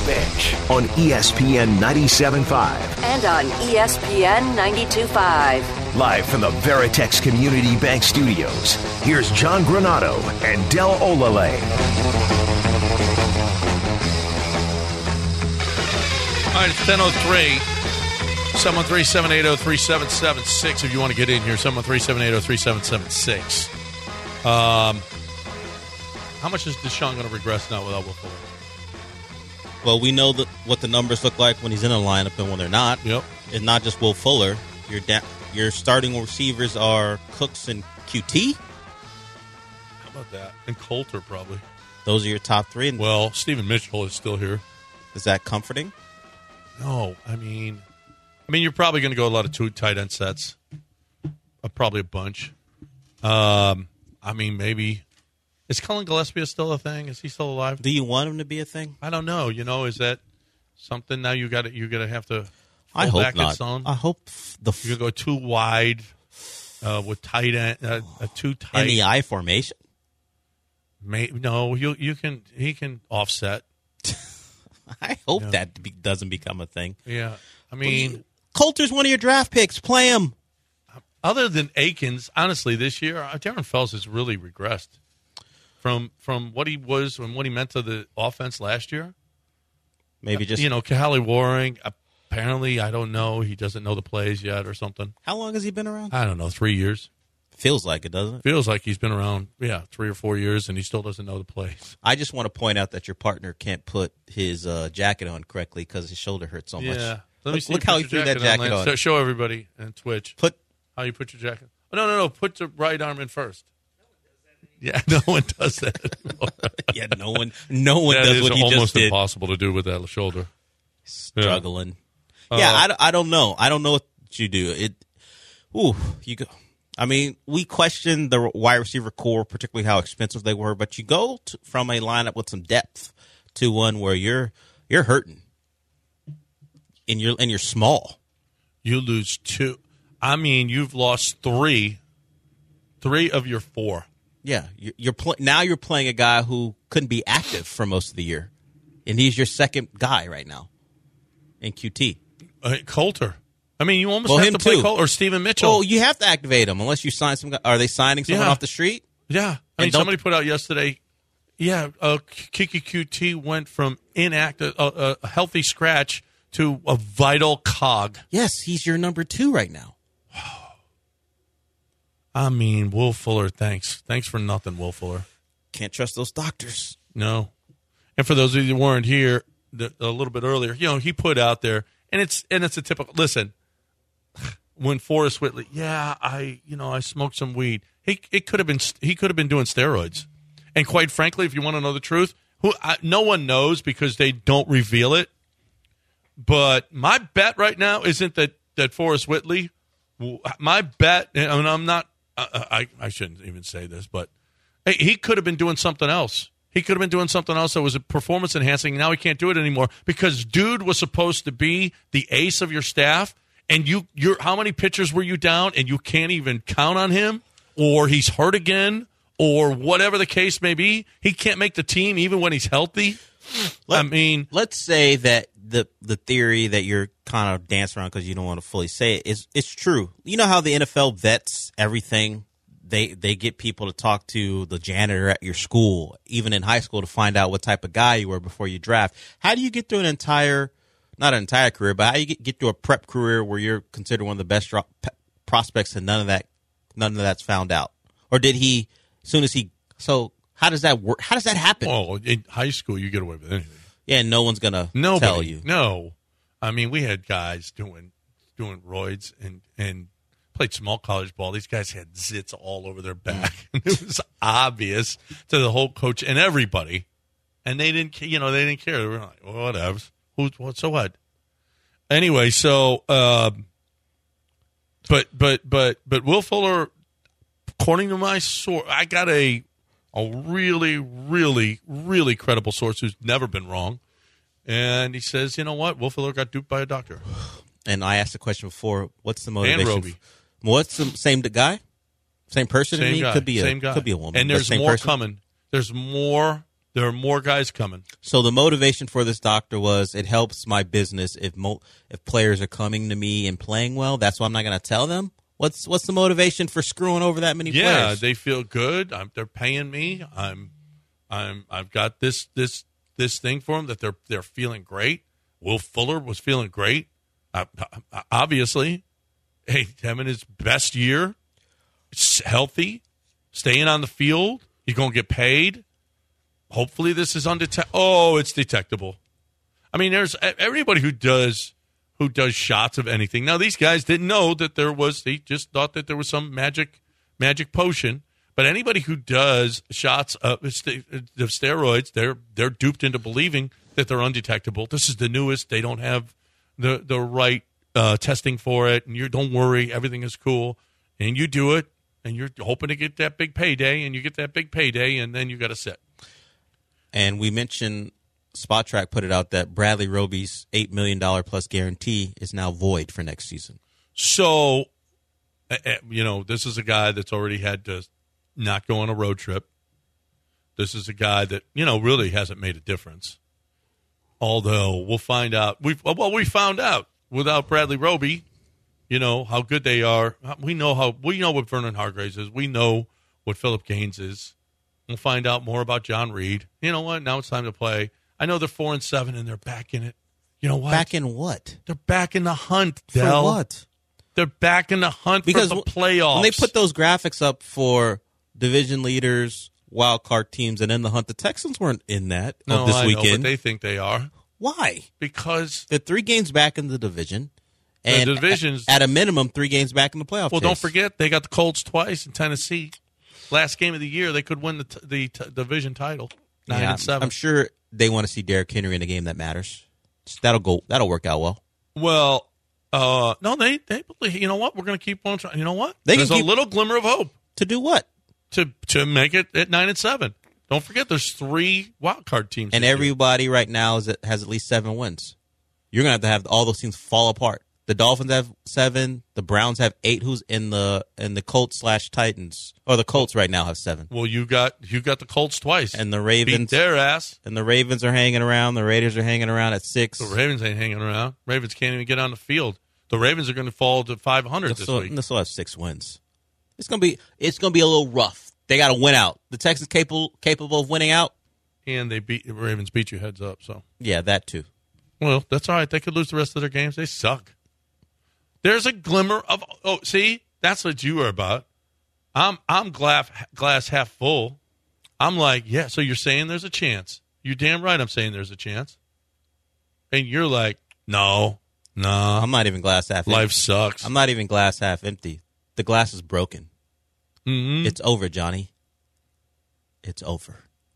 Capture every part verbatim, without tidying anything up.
Bench on E S P N ninety-seven point five. And on E S P N ninety-two point five. Live from the Veritex Community Bank Studios, here's John Granato and Del Olale. All right, it's ten oh three. seven one three, seven eight zero, three seven seven six if you want to get in here. seven one three, seven eight zero, three seven seven six. Um, how much is Deshaun going to regress now without Will Fuller? Well, we know that what the numbers look like when he's in a lineup and when they're not. Yep. It's not just Will Fuller. Your da- your starting receivers are Cooks and Q T. How about that? And Coulter, probably. Those are your top three. And well, Stephen Mitchell is still here. Is that comforting? No, I mean, I mean, you're probably going to go a lot of two tight end sets. Uh, probably a bunch. Um, I mean, maybe. Is Cullen Gillespie still a thing? Is he still alive? Do you want him to be a thing? I don't know. You know, is that something now you got to you got to have to I hope back not. Its own? I hope the f- you can go too wide uh, with tight end, uh, a too tight in the I formation. May, no, you you can he can offset. I hope yeah. that be, doesn't become a thing. Yeah, I mean, well, Coulter's one of your draft picks. Play him. Other than Akins, honestly, this year Darren Fells has really regressed from from what he was and what he meant to the offense last year. Maybe just you know, Kahale Warring. Apparently, I don't know. He doesn't know the plays yet, or something. How long has he been around? I don't know. Three years. Feels like it, doesn't it? Feels like he's been around, yeah, three or four years, and he still doesn't know the plays. I just want to point out that your partner can't put his uh, jacket on correctly because his shoulder hurts so yeah. much. Let me look see look how he threw that jacket on. on. So show everybody on Twitch. Put how you put your jacket. Oh, no, no, no. Put the right arm in first. Yeah, no one does that. yeah, no one, no one that does what he just did. It's almost impossible to do with that shoulder. Struggling. Yeah, yeah uh, I, I don't know. I don't know what you do. It. Ooh, you go. I mean, we questioned the wide receiver core, particularly how expensive they were, but you go to, from a lineup with some depth to one where you're you're hurting, and you're and you're small. You lose two. I mean, you've lost three, three of your four. Yeah, you're, you're pl- now you're playing a guy who couldn't be active for most of the year, and he's your second guy right now in Q T. Uh, Coulter. I mean, you almost well, have him to play too. Coulter or Stephen Mitchell. Oh, you have to activate him unless you sign some guy. Are they signing someone yeah. off the street? Yeah. I mean, somebody put out yesterday, yeah, uh, Kiki Q T went from inactive, uh, a healthy scratch to a vital cog. Yes, he's your number two right now. I mean, Will Fuller, thanks. Thanks for nothing, Will Fuller. Can't trust those doctors. No. And for those of you who weren't here the, a little bit earlier, you know, he put out there, and it's and it's a typical, listen, when Forrest Whitley, yeah, I, you know, I smoked some weed. He it could have been he could have been doing steroids. And quite frankly, if you want to know the truth, who I, no one knows because they don't reveal it. But my bet right now isn't that, that Forrest Whitley, my bet, I mean, I'm not, I, I, I shouldn't even say this, but hey, he could have been doing something else. He could have been doing something else that was a performance enhancing. Now he can't do it anymore because dude was supposed to be the ace of your staff. And you, you're how many pitchers were you down, and you can't even count on him, or he's hurt again, or whatever the case may be. He can't make the team even when he's healthy. Let, I mean, let's say that the the theory that you're kind of dancing around because you don't want to fully say it is it's true. You know how the N F L vets everything. They they get people to talk to the janitor at your school, even in high school, to find out what type of guy you were before you draft. How do you get through an entire Not an entire career, but how you get, get to a prep career where you're considered one of the best dro- pe- prospects, and none of that, none of that's found out, or did he? As soon as he, so how does that work? How does that happen? Oh, in high school, you get away with anything. Yeah, and no one's gonna Nobody, tell you. No, I mean, we had guys doing doing roids and and played small college ball. These guys had zits all over their back. Mm. It was obvious to the whole coach and everybody, and they didn't, you know, they didn't care. They were like, well, whatever. Who, what, so what? Anyway, so, uh, but, but, but, but Will Fuller, according to my source, I got a, a really, really, really credible source who's never been wrong. And he says, you know what? Will Fuller got duped by a doctor. And I asked the question before, what's the motivation? And Roby. What's the same guy? Same person? Same to me? guy. Could be a, same guy. Could be a woman. And there's same more person? coming. There's more There are more guys coming. So the motivation for this doctor was it helps my business if mo- if players are coming to me and playing well. That's why I'm not going to tell them. What's what's the motivation for screwing over that many yeah, players? Yeah, they feel good. I'm, they're paying me. I'm I'm I've got this this this thing for them that they're they're feeling great. Will Fuller was feeling great. Uh, obviously, hey, having his best year, healthy, staying on the field. You're going to get paid. Hopefully this is undetectable. Oh, it's detectable. I mean, there's everybody who does who does shots of anything. Now, these guys didn't know that there was. They just thought that there was some magic magic potion. But anybody who does shots of, of steroids, they're they're duped into believing that they're undetectable. This is the newest. They don't have the the right uh, testing for it, and you don't worry, everything is cool. And you do it, and you're hoping to get that big payday, and you get that big payday, and then you got to sit. And we mentioned Spot Track put it out that Bradley Roby's eight million dollars plus guarantee is now void for next season. So, uh, you know, this is a guy that's already had to not go on a road trip. This is a guy that, you know, really hasn't made a difference. Although we'll find out. We well, we found out without Bradley Roby, you know, how good they are. We know how we know what Vernon Hargreaves is. We know what Philip Gaines is. We'll find out more about John Reed. You know what? Now it's time to play. I know they're four and seven, and they're back in it. You know what? Back in what? They're back in the hunt, For Del. what? They're back in the hunt because for the playoffs. When they put those graphics up for division leaders, wild card teams, and in the hunt, the Texans weren't in that no, this I weekend. know, but they think they are. Why? Because they're three games back in the division. And the divisions, at, at a minimum, three games back in the playoff Well, chase. don't forget, they got the Colts twice in Tennessee. Last game of the year, they could win the t- the t- division title, nine yeah, and seven. I'm sure they want to see Derrick Henry in a game that matters. That'll go. That'll work out well. Well, uh, no, they they believe. You know what? We're going to keep on trying. You know what? They There's can keep, a little glimmer of hope to do what? To to make it at nine and seven. Don't forget, there's three wild card teams, and everybody year. right now is at, has at least seven wins. You're going to have to have all those teams fall apart. The Dolphins have seven. The Browns have eight. Who's in the in the Colts slash Titans? Or the Colts right now have seven. Well, you got you got the Colts twice, and the Ravens beat their ass. And the Ravens are hanging around. The Raiders are hanging around at six. The Ravens ain't hanging around. Ravens can't even get on the field. The Ravens are going to fall to five hundred this still, week. They still have six wins. It's going to be it's going to be a little rough. They got to win out. The Texans capable capable of winning out, and they beat the Ravens beat you heads up. So yeah, that too. Well, that's all right. They could lose the rest of their games. They suck. There's a glimmer of oh, see, that's what you are about. I'm I'm glass glass half full. I'm like, yeah. So you're saying there's a chance? You're damn right. I'm saying there's a chance. And you're like, no, no. I'm not even glass half. Life empty. sucks. I'm not even glass half empty. The glass is broken. Mm-hmm. It's over, Johnny. It's over.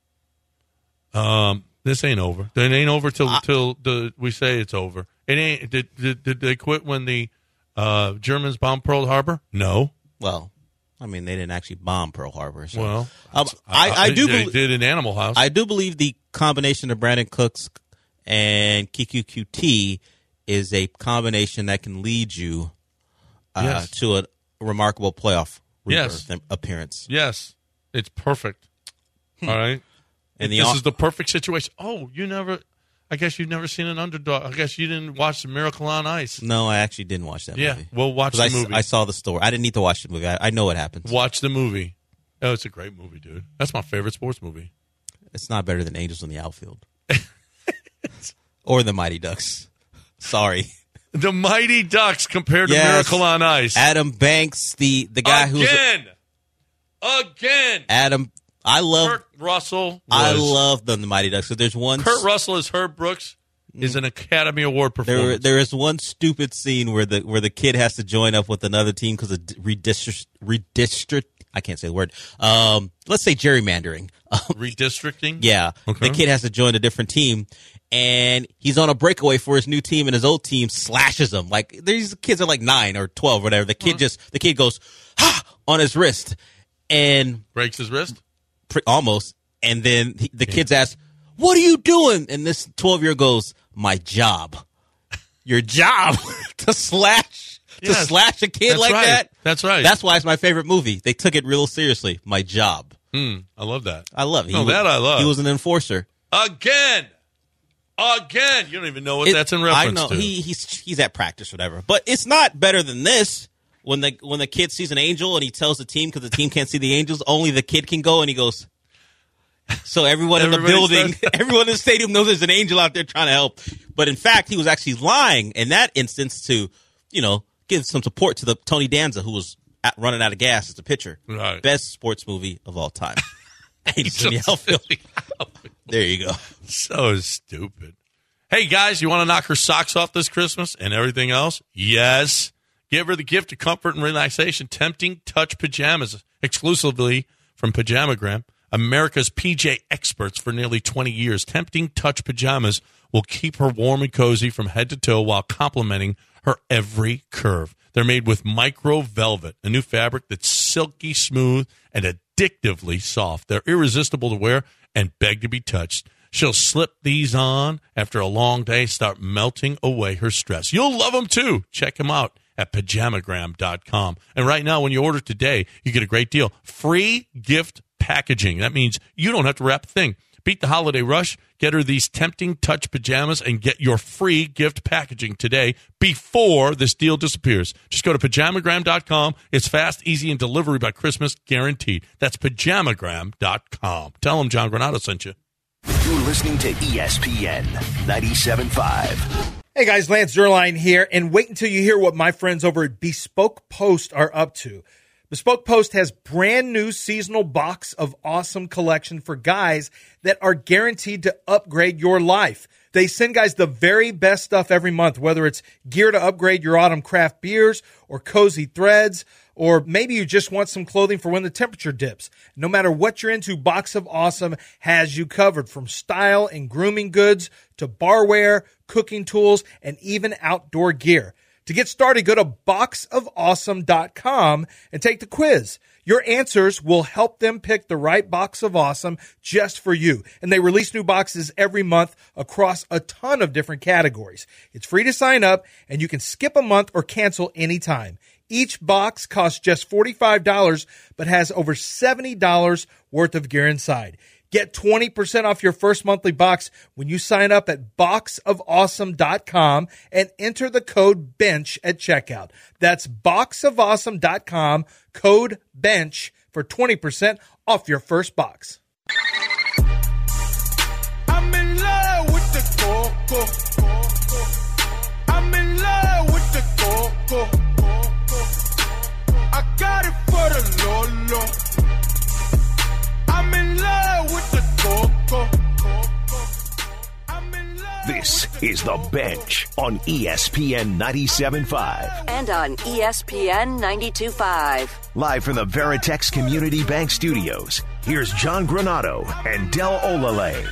Um, this ain't over. It ain't over till I, till the we say it's over. It ain't. Did did, did they quit when the uh, Germans bombed Pearl Harbor? No. Well, I mean, they didn't actually bomb Pearl Harbor. So. Well, um, I, I, I do. They be- did in Animal House. I do believe the combination of Brandon Cooks and K Q Q T is a combination that can lead you uh, yes. to a remarkable playoff yes. appearance. Yes, it's perfect. Hmm. All right, and the this au- is the perfect situation. Oh, you never. I guess you've never seen an underdog. I guess you didn't watch The Miracle on Ice. No, I actually didn't watch that yeah, movie. Yeah, well, watch the I, movie. I saw the story. I didn't need to watch the movie. I, I know what happens. Watch the movie. Oh, it's a great movie, dude. That's my favorite sports movie. It's not better than Angels in the Outfield. Or The Mighty Ducks. Sorry. The Mighty Ducks compared yes. to Miracle on Ice. Adam Banks, the, the guy Again. who's... Again! Again! Adam... I love... Kurt Russell. Was, I love the, the Mighty Ducks. So there's one... Kurt Russell as Herb Brooks is an Academy Award performance. There, there is one stupid scene where the where the kid has to join up with another team because of redistrict, redistrict. I can't say the word. Um, let's say gerrymandering. Redistricting? Yeah. Okay. The kid has to join a different team, and he's on a breakaway for his new team, and his old team slashes him. Like, these kids are like nine or twelve, or whatever. The kid uh-huh. just, the kid goes, ha, on his wrist, and. Breaks his wrist? Pre- almost. And then he, the yeah. kids ask, what are you doing? And this twelve-year-old goes, my job. Your job to slash to yes. slash a kid That's like right. that? That's right. That's why it's my favorite movie. They took it real seriously. My job. Hmm, I love that. I love it. No, He was- that I love. He was an enforcer. Again. Again. You don't even know what It- that's in reference I know to. he, he's he's at practice or whatever, but it's not better than this. When the when the kid sees an angel and he tells the team because the team can't see the angels, only the kid can go, and he goes. So everyone in the Everybody building, starts- everyone in the stadium knows there's an angel out there trying to help. But in fact, he was actually lying in that instance to, you know, give some support to the Tony Danza, who was at, running out of gas as a pitcher. Right. Best sports movie of all time. Angels So in the outfield. silly. There you go. So stupid. Hey, guys, you want to knock her socks off this Christmas and everything else? Yes. Give her the gift of comfort and relaxation. Tempting Touch Pajamas, exclusively from Pajamagram, America's P J experts for nearly twenty years. Tempting Touch Pajamas will keep her warm and cozy from head to toe while complementing her every curve. They're made with micro velvet, a new fabric that's silky smooth and addictively soft. They're irresistible to wear and beg to be touched. She'll slip these on after a long day, start melting away her stress. You'll love them too. Check them out at pajamagram dot com. And right now, when you order today, you get a great deal. Free gift packaging. That means you don't have to wrap a thing. Beat the holiday rush. Get her these Tempting Touch pajamas and get your free gift packaging today before this deal disappears. Just go to pajamagram dot com. It's fast, easy, and delivery by Christmas guaranteed. That's pajamagram dot com. Tell them John Granado sent you. You're listening to E S P N ninety-seven point five. Hey guys, Lance Zierlein here, and wait until you hear what my friends over at Bespoke Post are up to. Bespoke Post has brand new seasonal box of awesome collection for guys that are guaranteed to upgrade your life. They send guys the very best stuff every month, whether it's gear to upgrade your autumn craft beers or cozy threads, or maybe you just want some clothing for when the temperature dips. No matter what you're into, Box of Awesome has you covered, from style and grooming goods to barware, cooking tools, and even outdoor gear. To get started, go to box of awesome dot com and take the quiz. Your answers will help them pick the right box of awesome just for you. And they release new boxes every month across a ton of different categories. It's free to sign up, and you can skip a month or cancel anytime. Each box costs just forty-five dollars, but has over seventy dollars worth of gear inside. Get twenty percent off your first monthly box when you sign up at box of awesome dot com and enter the code BENCH at checkout. That's box of awesome dot com, code BENCH for twenty percent off your first box. I'm in love with the coco. I'm in love with the coco. I got it for the Lolo. I'm in love with the coco. I'm in love. This is The Bench on E S P N ninety-seven point five. And on E S P N ninety-two point five. Live from the Veritex Community Bank Studios, here's John Granado and Del Olale.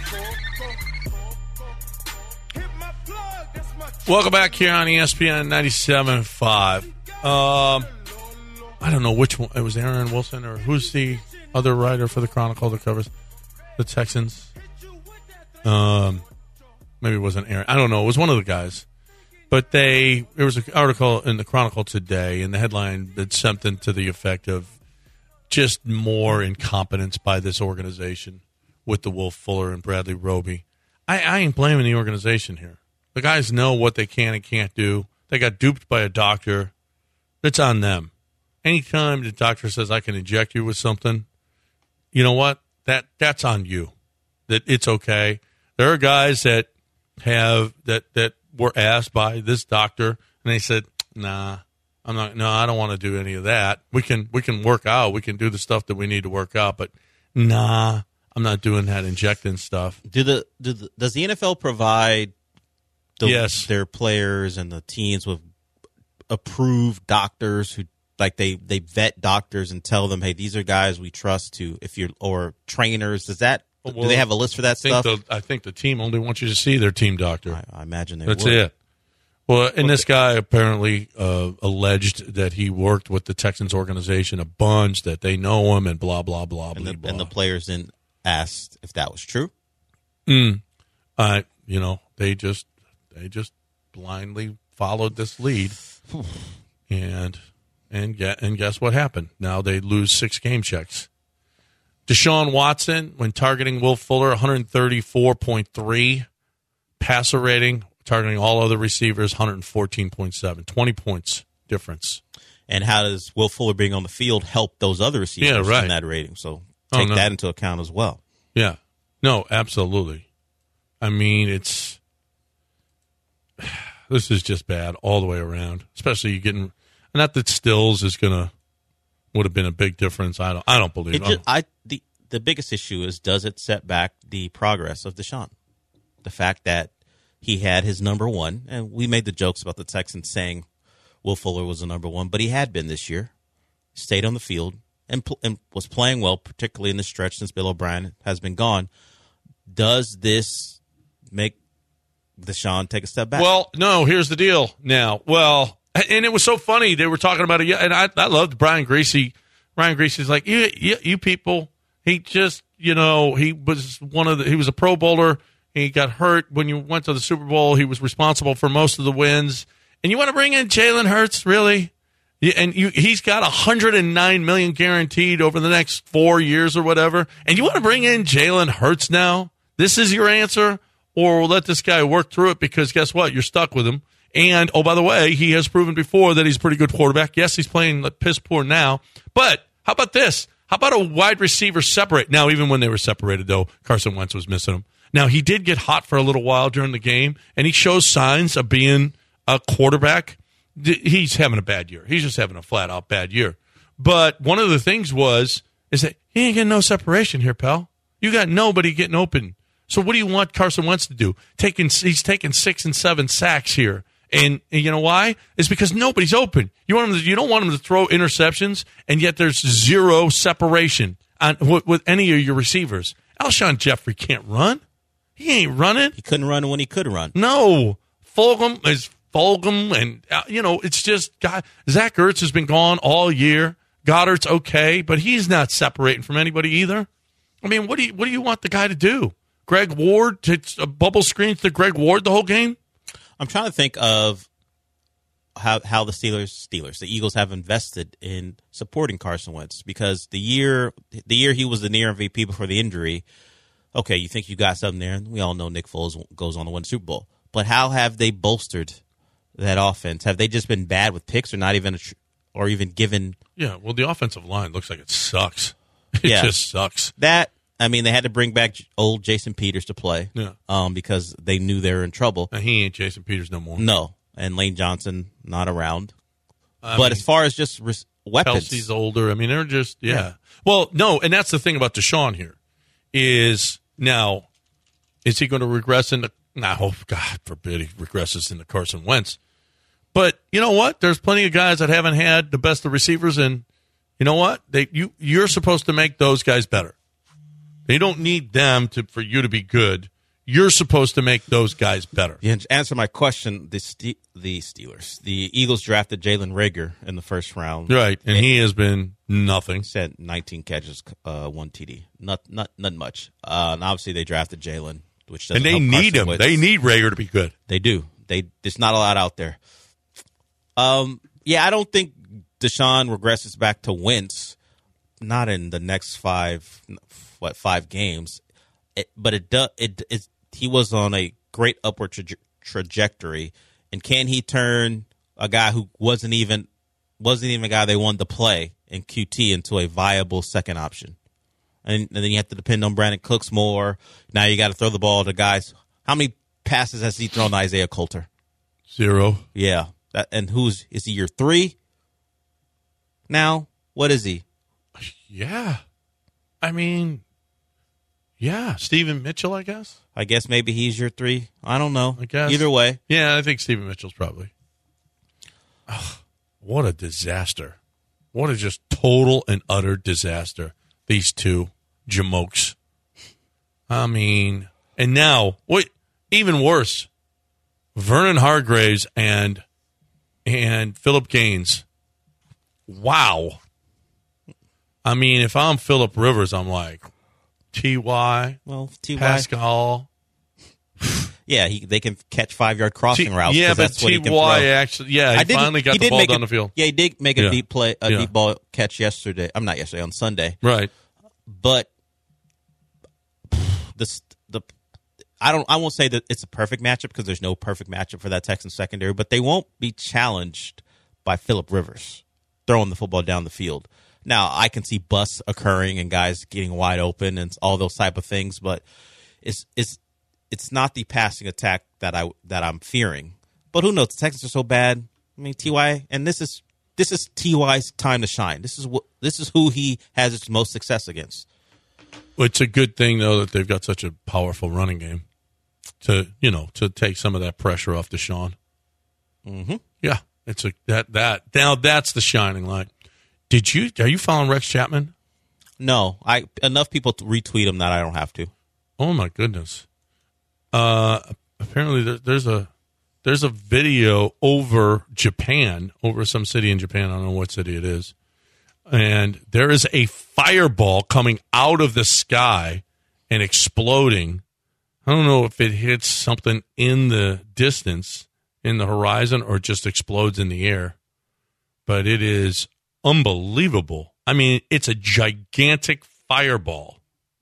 Welcome back here on E S P N ninety-seven point five. Um, I don't know which one. It was Aaron Wilson, or who's the other writer for the Chronicle that covers the Texans? Um, maybe it wasn't Aaron. I don't know. It was one of the guys. But they there was an article in the Chronicle today, and the headline did something to the effect of just more incompetence by this organization with the Wolf Fuller and Bradley Roby. I, I ain't blaming the organization here. The guys know what they can and can't do. They got duped by a doctor. It's on them. Anytime the doctor says, I can inject you with something, you know what? That that's on you. That it's okay. There are guys that have that that were asked by this doctor, and they said, "Nah, I'm not. No, I don't want to do any of that. We can we can work out. We can do the stuff that we need to work out, but nah, I'm not doing that injecting stuff." Do the, do the does the N F L provide the, Yes. their players and the teams with approved doctors who? Like they, they vet doctors and tell them, hey, these are guys we trust to, if you're, or trainers. Does that, Well, do they have a list for that I think stuff? The, I think the team only wants you to see their team doctor. I, I imagine they That's would. it. Well, and this guy apparently uh, alleged that he worked with the Texans organization a bunch, that they know him, and blah, blah, blah, And blah, the, blah. and the players then asked if that was true. Mm. Uh, you know, they just they just blindly followed this lead, and and get and guess what happened? Now they lose six game checks. Deshaun Watson, when targeting Will Fuller, one thirty-four point three. Passer rating, targeting all other receivers, one fourteen point seven. twenty points difference. And how does Will Fuller being on the field help those other receivers Yeah, right. in that rating? So Oh, take no. that into account as well. Yeah. No, absolutely. I mean, it's this is just bad all the way around. Especially you getting not that Stills is gonna would have been a big difference. I don't I don't believe It it. just, I the the biggest issue is, does it set back the progress of Deshaun? The fact that he had his number one, and we made the jokes about the Texans saying Will Fuller was the number one, but he had been this year, stayed on the field, and, pl- and was playing well, particularly in the stretch since Bill O'Brien has been gone. Does this make Deshaun take a step back? Well, no, here's the deal now. Well, and it was so funny. They were talking about it, and I, I loved Brian Greasy. Brian Greasy's like, you, you, you people, he just, you know, he was one of the, he was a Pro Bowler. He got hurt when you went to the Super Bowl. He was responsible for most of the wins. And you want to bring in Jalen Hurts, really? Yeah, and you, he's got one hundred nine million dollars guaranteed over the next four years or whatever. And you want to bring in Jalen Hurts now? This is your answer? Or we'll let this guy work through it because guess what? You're stuck with him. And, oh, by the way, he has proven before that he's a pretty good quarterback. Yes, he's playing like piss poor now. But how about this? How about a wide receiver separate? Now, even when they were separated, though, Carson Wentz was missing him. Now, he did get hot for a little while during the game, and he shows signs of being a quarterback. He's having a bad year. He's just having a flat-out bad year. But one of the things was is that he ain't getting no separation here, pal. You got nobody getting open. So what do you want Carson Wentz to do? Taking He's taking six and seven sacks here. And, and you know why? It's because nobody's open. You want him to, you don't want him to throw interceptions, and yet there's zero separation on with, with any of your receivers. Alshon Jeffrey can't run. He ain't running. he couldn't run when he could run. No. Fulgham is Fulgham, and, uh, you know, it's just, God, Zach Ertz has been gone all year. Goddard's okay, but he's not separating from anybody either. I mean, what do you what do you want the guy to do? Greg Ward, to uh, bubble screens to Greg Ward the whole game? I'm trying to think of how how the Steelers, Steelers, the Eagles have invested in supporting Carson Wentz, because the year the year he was the near M V P before the injury, okay, you think you got something there, and we all know Nick Foles goes on to win the Super Bowl. But how have they bolstered that offense? Have they just been bad with picks, or not even, a tr- or even given? Yeah, well, the offensive line looks like it sucks. It Yeah. just sucks. That, I mean, they had to bring back old Jason Peters to play, Yeah. um, because they knew they were in trouble. And he ain't Jason Peters no more. No, and Lane Johnson not around. I but mean, as far as just res- weapons, Kelsey's older. I mean, they're just, yeah. Yeah. Well, no, and that's the thing about Deshaun here is now, is he going to regress into, no, God forbid he regresses into Carson Wentz. But you know what? There's plenty of guys that haven't had the best of receivers, and you know what? They you you're supposed to make those guys better. They don't need them to for you to be good. You're supposed to make those guys better. Yeah, to answer my question, the Ste- the Steelers, the Eagles drafted Jalen Reagor in the first round. Right, and he has been nothing. Said nineteen catches, uh, one T D, not not not much. Uh, and obviously they drafted Jalen, which doesn't And they help need Carson him. Wentz. They need Rager to be good. They do. They there's not a lot out there. Um, yeah, I don't think Deshaun regresses back to Wentz. Not in the next five, what five games, it, but it does. It, it he was on a great upward traje- trajectory, and can he turn a guy who wasn't even wasn't even a guy they wanted to play in Q T into a viable second option? And, and then you have to depend on Brandon Cooks more. Now you got to throw the ball to guys. How many passes has he thrown to Isaiah Coulter? Zero. Yeah. That, and who's is he your three now? What is he? Yeah. I mean, yeah. Stephen Mitchell, I guess. I guess maybe he's your three. I don't know. I guess. Either way. Yeah, I think Stephen Mitchell's probably. Oh, what a disaster. What a just total and utter disaster. These two jamokes. I mean, and now, what? Even worse, Vernon Hargraves and and Philip Gaines. Wow. I mean, if I'm Phillip Rivers, I'm like, T Y, Well, T Y. Pascal. Yeah, he, they can catch five-yard crossing T- routes. yeah, 'cause but that's what he T can Y throw. actually, yeah, he I did- finally got he the did ball make down a- the field. Yeah, he did make a Yeah. deep play, a Yeah. deep ball catch yesterday. I'm not yesterday, on Sunday. Right. But this the I don't I won't say that it's a perfect matchup because there's no perfect matchup for that Texans secondary, but they won't be challenged by Phillip Rivers throwing the football down the field. Now, I can see busts occurring and guys getting wide open and all those type of things, but it's it's it's not the passing attack that I that I'm fearing. But who knows? The Texans are so bad. I mean, T Y, and this is this is T Y's time to shine. This is what this is who he has its most success against. Well, it's a good thing though that they've got such a powerful running game to you know to take some of that pressure off Deshaun. Mm-hmm. Yeah, it's a that that now that's the shining light. Did you are you following Rex Chapman? No, I enough people to retweet him that I don't have to. Oh my goodness! Uh, apparently there, there's a there's a video over Japan, over some city in Japan. I don't know what city it is, and there is a fireball coming out of the sky and exploding. I don't know if it hits something in the distance, in the horizon, or just explodes in the air, but it is unbelievable. I mean, it's a gigantic fireball.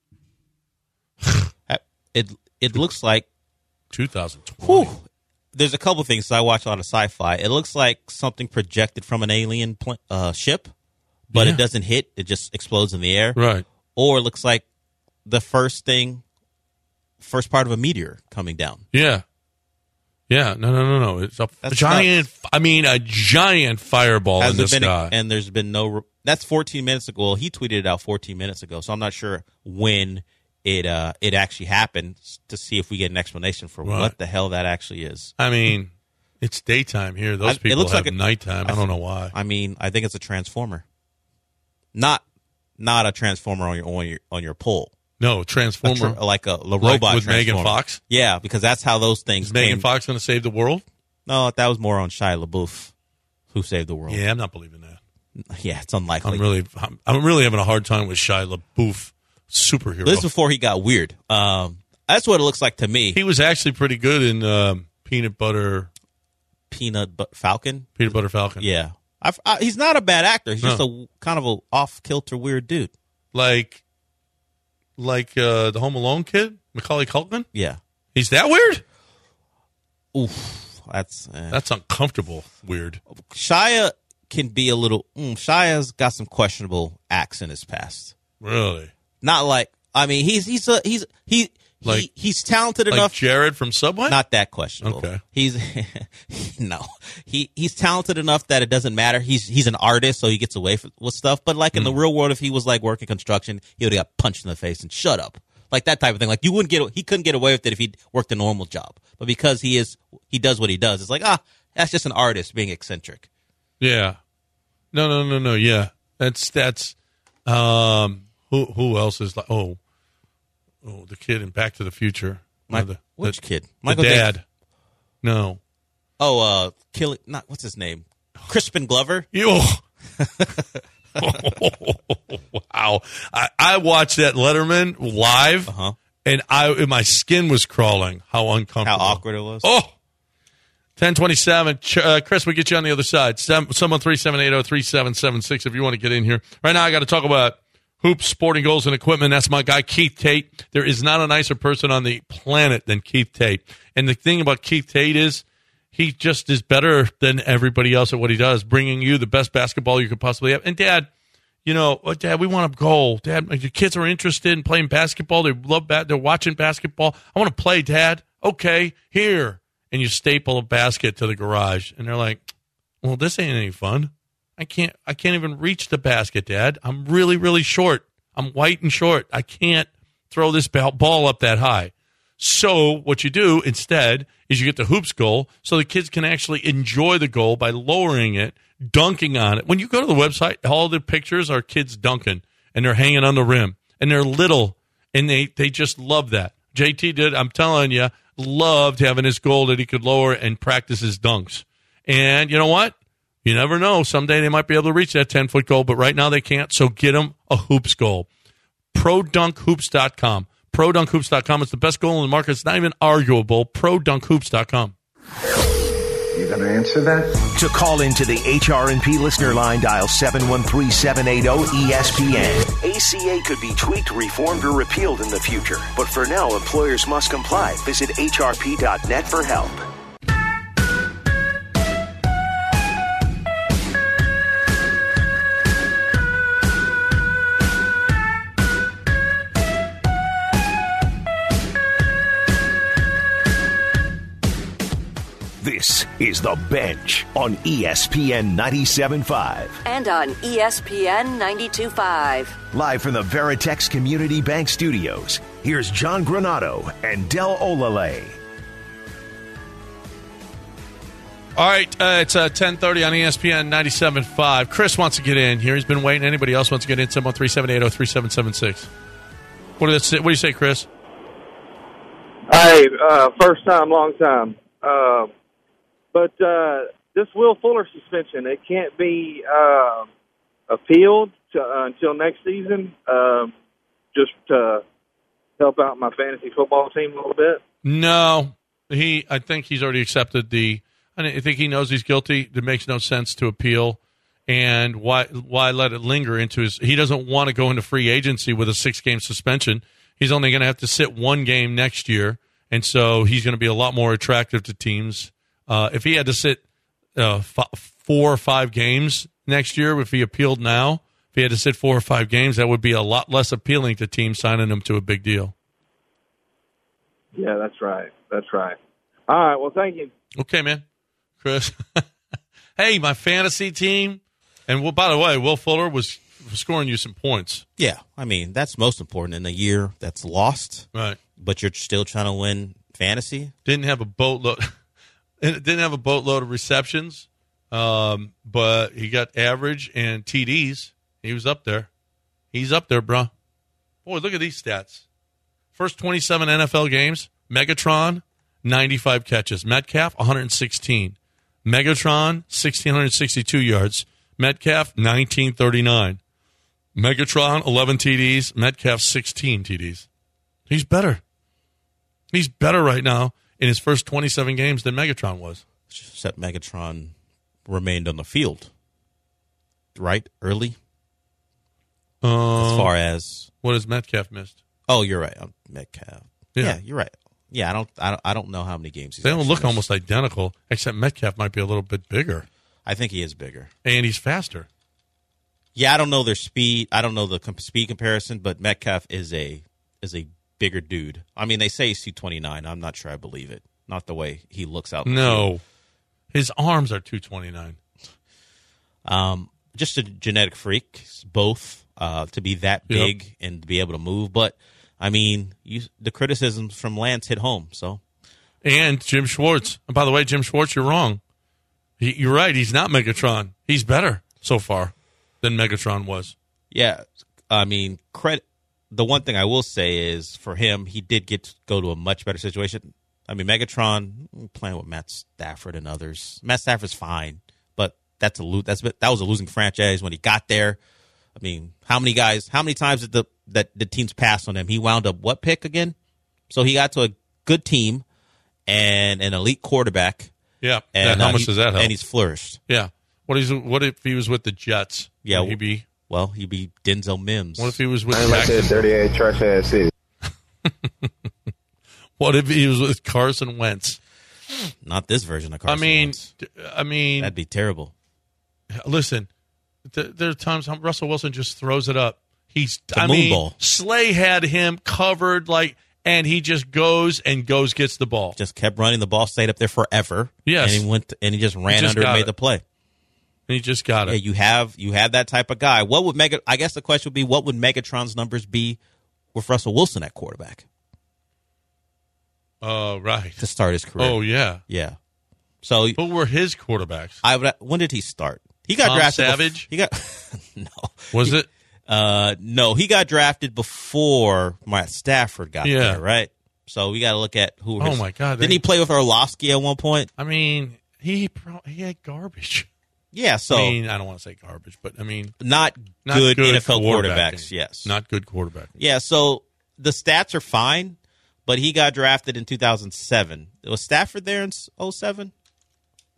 It it looks like two thousand twenty. Whew, there's a couple things. I watch a lot of sci-fi. It looks like something projected from an alien pl- uh, ship, but Yeah. it doesn't hit. It just explodes in the air. Right. Or it looks like the first thing, first part of a meteor coming down. Yeah. Yeah. No, no, no, no. It's a That's giant, I mean, a giant fireball in the Hasn't been, sky. and there's been no. Re- that's fourteen minutes ago. Well, he tweeted it out fourteen minutes ago, so I'm not sure when it uh, it actually happened to see if we get an explanation for Right. what the hell that actually is. I mean, it's daytime here. Those I- it people looks have like a- nighttime. I don't know why. I mean, I think it's a transformer, not not a transformer on your on your on your pole. No, A Transformer. tra- like a the Like robot with Megan transformer. Fox? Yeah, because that's how those things. Is Megan came. Fox going to save the world? No, that was more on Shia LaBeouf, who saved the world. Yeah, I'm not believing that. Yeah, it's unlikely. I'm really, I'm, I'm really having a hard time with Shia LaBeouf superhero. This is before he got weird. Um, that's what it looks like to me. He was actually pretty good in um, Peanut Butter, Peanut but Falcon. Peanut Butter Falcon. Yeah, I've, I, he's not a bad actor. He's No. just a kind of a off kilter weird dude. Like, like uh, the Home Alone kid, Macaulay Culkin. Yeah. He's that weird? Oof. That's eh. That's uncomfortable weird. Shia can be a little. Mm, Shia's got some questionable acts in his past. Really? Not like. I mean, he's he's a he's he. Like- he, he's talented Like enough. Jared from Subway? Not that questionable. Okay. He's no. He he's talented enough that it doesn't matter. He's he's an artist, so he gets away with, with stuff. But like in Mm. the real world, if he was like working construction, he would have got punched in the face and shut up. Like that type of thing. Like you wouldn't get he couldn't get away with it if he worked a normal job. But because he is he does what he does, it's like, ah, that's just an artist being eccentric. Yeah. No, no, no, no. Yeah. That's that's um who who else is like oh oh the kid in Back to the Future. My, Uh, the, which the, kid? The Michael J. dad. No. Oh, uh killing not what's his name? Crispin Glover? You Wow. I, I watched that Letterman live Uh-huh. and I my skin was crawling. How How uncomfortable. awkward it was. Oh, ten twenty-seven. Ch- Uh, Chris, we get you on the other side. Someone three seven eight zero three seven seven six if you want to get in here. Right now, I got to talk about hoops, sporting goals, and equipment. That's my guy, Keith Tate. There is not a nicer person on the planet than Keith Tate. And the thing about Keith Tate is he just is better than everybody else at what he does, bringing you the best basketball you could possibly have. And, Dad, you know, oh, Dad, we want a goal. Dad, your kids are interested in playing basketball. They love that. They're watching basketball. I want to play, Dad. Okay, here. And you staple a basket to the garage. And they're like, well, this ain't any fun. I can't I can't even reach the basket, Dad. I'm really, really short. I'm white and short. I can't throw this ball up that high. So what you do instead is you get the hoops goal so the kids can actually enjoy the goal by lowering it, dunking on it. When you go to the website, all the pictures are kids dunking, and they're hanging on the rim, and they're little, and they, they just love that. J T did, I'm telling you, loved having his goal that he could lower and practice his dunks. And you know what? You never know. Someday they might be able to reach that ten-foot goal, but right now they can't, so get them a hoops goal. pro dunk hoops dot com. pro dunk hoops dot com. It's the best goal in the market. It's not even arguable. pro dunk hoops dot com. You gonna answer that? To call into the H R and P listener line, dial seven one three, seven eight zero, E S P N. A C A could be tweaked, reformed, or repealed in the future. But for now, employers must comply. Visit H R P dot net for help. This is The Bench on E S P N ninety-seven point five. And on E S P N ninety-two point five. Live from the Veritex Community Bank Studios, here's John Granado and Del Olale. All right, uh, it's uh, ten thirty on E S P N ninety-seven point five. Chris wants to get in here. He's been waiting. Anybody else wants to get in? seven one three, seven eight zero, three seven seven six. What do, what do you say, Chris? Hey, uh, first time, long time. Uh, but uh, this Will Fuller suspension, it can't be uh, appealed to, uh, until next season, uh, just to help out my fantasy football team a little bit. No, he. I think he's already accepted the. I think he knows he's guilty. It makes no sense to appeal, and why why let it linger into his? He doesn't want to go into free agency with a six game suspension. He's only going to have to sit one game next year, and so he's going to be a lot more attractive to teams. Uh, if he had to sit uh, f- four or five games next year, if he appealed now, if he had to sit four or five games, that would be a lot less appealing to teams signing him to a big deal. Yeah, that's right. That's right. All right. Well, thank you. Okay, man. Chris. Hey, my fantasy team. And, well, by the way, Will Fuller was scoring you some points. Yeah, I mean, that's most important in a year that's lost. Right. But you're still trying to win fantasy. Didn't have a boatload. Didn't have a boatload of receptions, um, but he got average and T Ds. He was up there. He's up there, bro. Boy, look at these stats. First twenty-seven N F L games, Megatron, ninety-five catches. Metcalf, one hundred sixteen. Megatron, one thousand six hundred sixty-two yards. Metcalf, nineteen thirty-nine. Megatron, eleven T Ds. Metcalf, sixteen T Ds. He's better. He's better right now in his first twenty-seven games than Megatron was. Except Megatron remained on the field, right? Early? Uh, as far as... What has Metcalf missed? Oh, you're right. I'm Metcalf. Yeah. yeah, you're right. Yeah, I don't, I don't, I don't know how many games he's They don't look missed. almost identical, except Metcalf might be a little bit bigger. I think he is bigger. And he's faster. Yeah, I don't know their speed. I don't know the comp- speed comparison, but Metcalf is a is a bigger dude. I mean, they say he's two twenty-nine. I'm not sure I believe it. Not the way he looks out. No. His arms are two twenty-nine. Um, just a genetic freak, both, uh, to be that big yep. and to be able to move. But, I mean, you, the criticisms from Lance hit home. So, And Jim Schwartz. And by the way, Jim Schwartz, you're wrong. He, you're right. He's not Megatron. He's better so far than Megatron was. Yeah. I mean, credit. The one thing I will say is for him, he did get to go to a much better situation. I mean, Megatron playing with Matt Stafford and others. Matt Stafford's fine, but that's a lo- that's that was a losing franchise when he got there. I mean, how many guys? How many times did the that the teams pass on him? He wound up what pick again? So he got to a good team and an elite quarterback. Yeah. And how uh, much he, does that help? And he's flourished. Yeah. What is what if he was with the Jets? Yeah. Would he be? Well, he'd be Denzel Mims. What if he was with I like that thirty-eight trash ass city. What if he was with Carson Wentz? Not this version of Carson I mean, Wentz. I mean, that'd be terrible. Listen, th- there are times Russell Wilson just throws it up. He's, the I moon mean, ball. Slay had him covered like, and he just goes and goes gets the ball. Just kept running the ball, stayed up there forever. Yes, and he went to, and he just ran he just under and made it. the play. And he just got it. Yeah, you have you have that type of guy. What would Mega? I guess the question would be, what would Megatron's numbers be with Russell Wilson at quarterback? Oh, uh, right. To start his career. Oh, yeah. Yeah. So who were his quarterbacks? I would, when did he start? He got Tom drafted. Savage? Before, he got no. Was he, it? Uh, no, he got drafted before Matt Stafford got yeah. there, right? So we got to look at who. Oh his, my God! Didn't they, he play with Orlovsky at one point? I mean, he he had garbage. Yeah, so I mean, I don't want to say garbage, but I mean, not, not good, good N F L quarterbacking. quarterbacks. Yes, not good quarterback. Yeah, so the stats are fine, but he got drafted in two thousand seven. Was Stafford there in oh seven?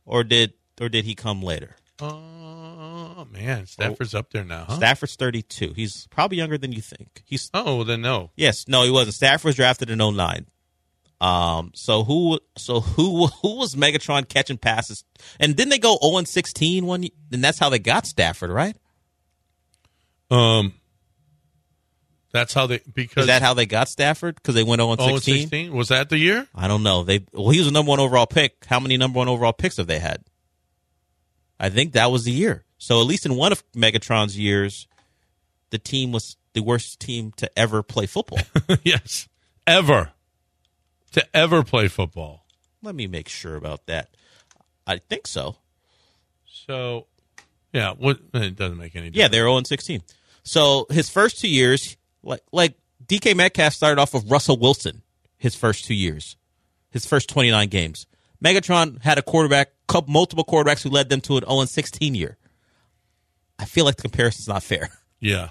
or did or did he come later? Oh man, Stafford's up there now. Huh? Stafford's thirty-two. He's probably younger than you think. He's oh, then no. Yes, no, he wasn't. Stafford was drafted in oh nine. Um, so who, so who, who was Megatron catching passes? And didn't they go oh and sixteen one? And that's how they got Stafford, right? Um, that's how they because is that how they got Stafford? Because they went oh and sixteen. Was that the year? I don't know. They well, he was the number one overall pick. How many number one overall picks have they had? I think that was the year. So at least in one of Megatron's years, the team was the worst team to ever play football. Yes, ever. To ever play football. Let me make sure about that. I think so. So, yeah, what, it doesn't make any difference. Yeah, they're oh and sixteen. So his first two years, like like D K Metcalf started off with Russell Wilson his first two years, his first twenty-nine games. Megatron had a quarterback, couple, multiple quarterbacks who led them to an oh and sixteen year. I feel like the comparison's not fair. Yeah.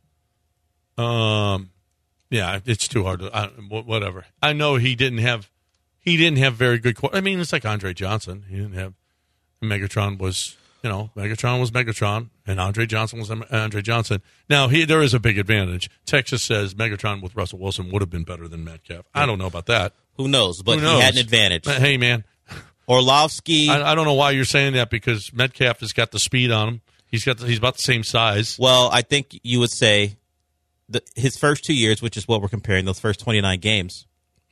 Um. Yeah, it's too hard to I, whatever. I know he didn't have he didn't have very good. I mean, it's like Andre Johnson. He didn't have Megatron was you know Megatron was Megatron, and Andre Johnson was Andre Johnson. Now he there is a big advantage. Texas says Megatron with Russell Wilson would have been better than Metcalf. I don't know about that. Who knows? But Who knows? He had an advantage. But, hey man, Orlovsky. I, I don't know why you're saying that because Metcalf has got the speed on him. He's got the, he's about the same size. Well, I think you would say. The, his first two years, which is what we're comparing, those first twenty-nine games,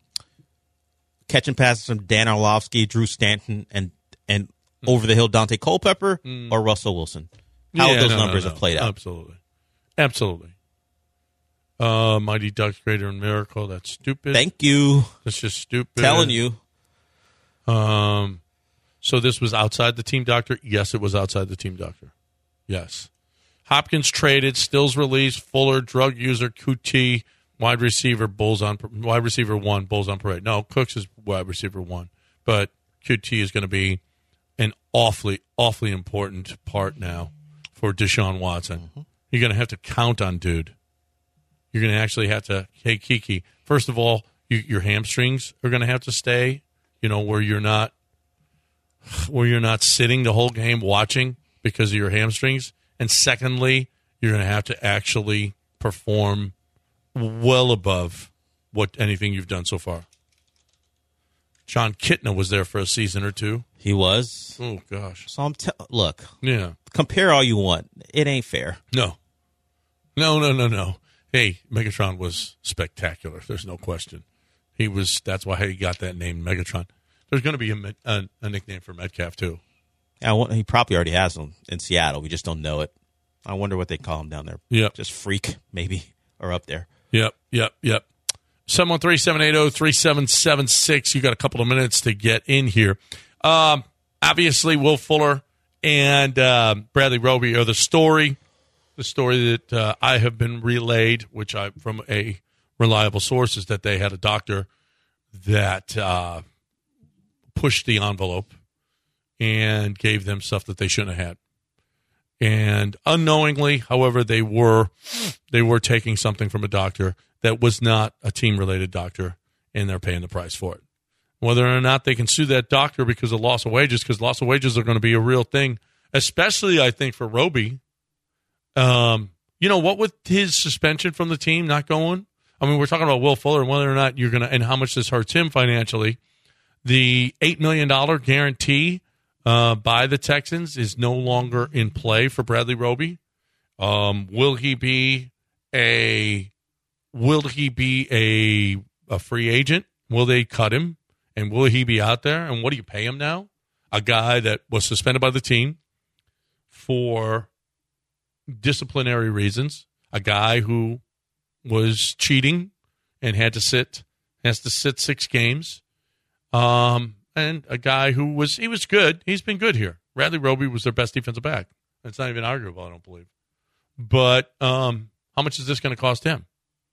catching passes from Dan Orlovsky, Drew Stanton, and and mm. over the hill Dante Culpepper mm. or Russell Wilson. How yeah, would those no, numbers no, no. have played out? Absolutely, absolutely. Uh, Mighty Ducks Greater and Miracle. That's stupid. Thank you. That's just stupid. Telling you. Um, so this was outside the team doctor. Yes, it was outside the team doctor. Yes. Hopkins traded, Stills released, Fuller, drug user, Q T, wide receiver, Bulls on wide receiver one, Bulls on parade. No, Cooks is wide receiver one, but Q T is going to be an awfully, awfully important part now for Deshaun Watson. Mm-hmm. You're going to have to count on dude. You're going to actually have to, hey, Kiki, first of all, you, your hamstrings are going to have to stay, you know, where you're not, where you're not sitting the whole game watching because of your hamstrings. And secondly, you're going to have to actually perform well above what anything you've done so far. John Kitna was there for a season or two. He was. Oh gosh. So I'm te- look. Yeah. Compare all you want. It ain't fair. No. No, no, no, no. Hey, Megatron was spectacular. There's no question. He was. That's why he got that name, Megatron. There's going to be a, a, a nickname for Metcalf too. Yeah, he probably already has them in Seattle. We just don't know it. I wonder what they call him down there. Yep. Just Freak, maybe, or up there. Yep, yep, yep. seven one three, seven eight zero, three seven seven six. You got a couple of minutes to get in here. Um, obviously, Will Fuller and uh, Bradley Roby are the story. The story that uh, I have been relayed, which I from a reliable source, is that they had a doctor that uh, pushed the envelope and gave them stuff that they shouldn't have had. And unknowingly, however, they were they were taking something from a doctor that was not a team-related doctor, and they're paying the price for it. Whether or not they can sue that doctor because of loss of wages, because loss of wages are going to be a real thing, especially, I think, for Roby. Um, you know, what with his suspension from the team not going? I mean, we're talking about Will Fuller and whether or not you're going to – and how much this hurts him financially. The eight million dollars guarantee Uh, by the Texans is no longer in play for Bradley Roby. Um, will he be a will he be a a free agent? Will they cut him? And will he be out there? And what do you pay him now? A guy that was suspended by the team for disciplinary reasons. A guy who was cheating and had to sit has to sit six games. Um. And a guy who was, he was good. He's been good here. Bradley Roby was their best defensive back. It's not even arguable, I don't believe. But um, how much is this going to cost him?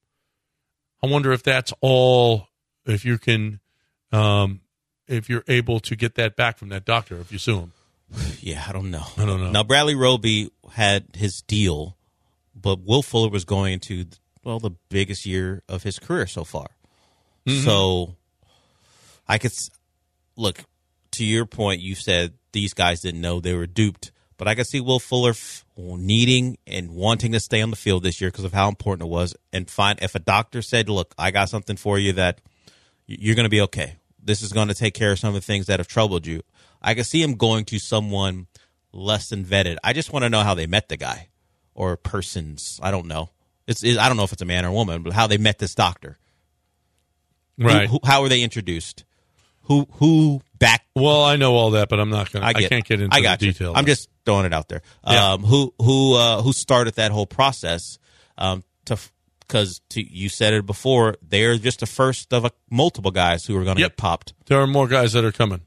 I wonder if that's all, if you can, um, if you're able to get that back from that doctor, if you sue him. Yeah, I don't know. I don't know. Now, Bradley Roby had his deal, but Will Fuller was going into, well, the biggest year of his career so far. Mm-hmm. So I could... Look, to your point, you said these guys didn't know they were duped. But I can see Will Fuller f- needing and wanting to stay on the field this year because of how important it was. And find if a doctor said, look, I got something for you that you're going to be okay. This is going to take care of some of the things that have troubled you. I can see him going to someone less than vetted. I just want to know how they met the guy or persons. I don't know. It's it, I don't know if it's a man or a woman, but how they met this doctor. Right. Who, who, how were they introduced? Who who back? Well, I know all that, but I'm not going to. I, I can't get into I got the you. details. I'm just throwing it out there. Yeah. Um, who who uh, who started that whole process? Um, to because you said it before, they're just the first of a, multiple guys who are going to Yep. get popped. There are more guys that are coming.